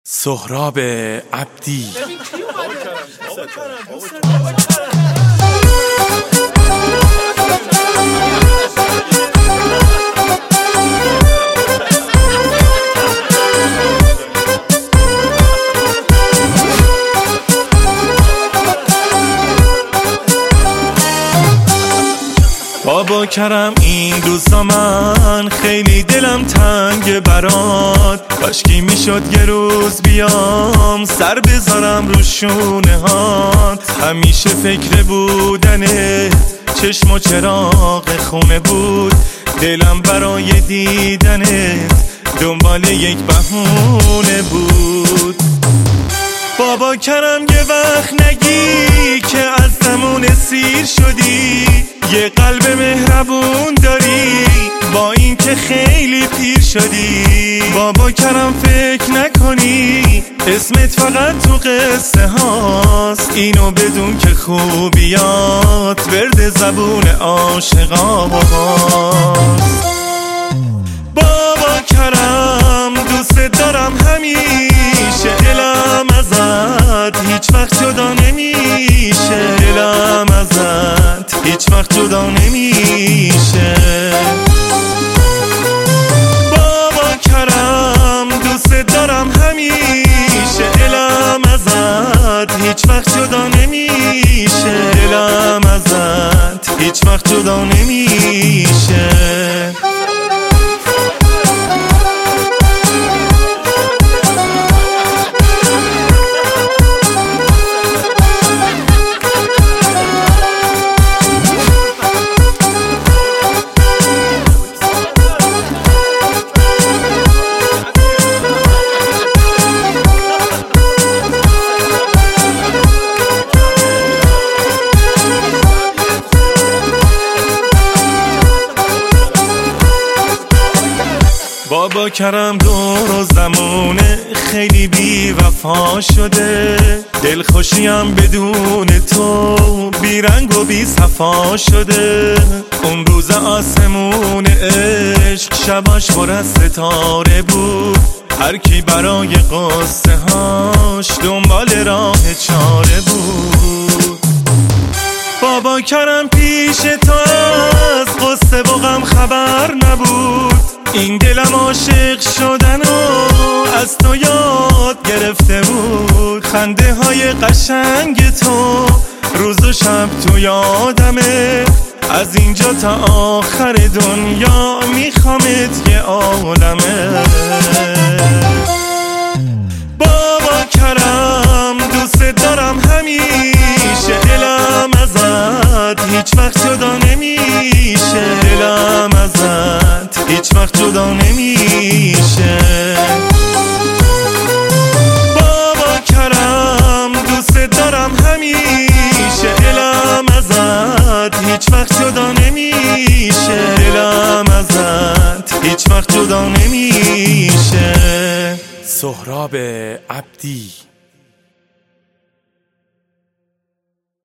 سهراب عبدی. بابا کرم این روزا من خیلی دلم تنگ برات، کاشکی میشد یه روز بیام سر بذارم رو شونه هات. همیشه فکر بودنت چشم و چراغ خونه بود، دلم برای دیدنت دنبال یک بهونه بود. بابا کرم یه وقت نگی که از زمان سیر شدی، یه قلب مهربون داری با این که خیلی پیر شدی. بابا کرم فکر نکنی اسمت فقط تو قصه هاست، اینو بدون که خوبیات ورد زبون عاشقاست. بابا کرم دوست دارم همیشه، دلم ازت هیچ وقت جدا نمیشه، دلم ازت هیچ وقت جدا نمیشه. بابا کرم دوست دارم همیشه، دلم ازت هیچ وقت جدا نمیشه، دلم ازت هیچ وقت جدا نمیشه. بابا کرم دور و زمونه خیلی بی وفا شده، دلخوشیم بدون تو بی رنگ و بی صفا شده. اون روز آسمون عشق شباش پر از ستاره بود، هر کی برای قصه هاش دنبال راه چاره بود. بابا کرم پیش تو از قصه و غم خبر نبود، این دلم عاشق شدن و از تو یاد گرفته بود. خنده های قشنگ تو روز و شب تو یادمه، از اینجا تا آخر دنیا میخوامت یه عالمه. بابا کرم دوست دارم همیشه، دلم ازت هیچ وقت جدا نمیشه، دلم ازت هیچ وقت جدا نمیشه. بابا کرم دوست دارم همیشه، دلم ازت هیچ وقت جدا نمیشه، دلم ازت هیچ وقت جدا نمیشه. سهراب عبدی.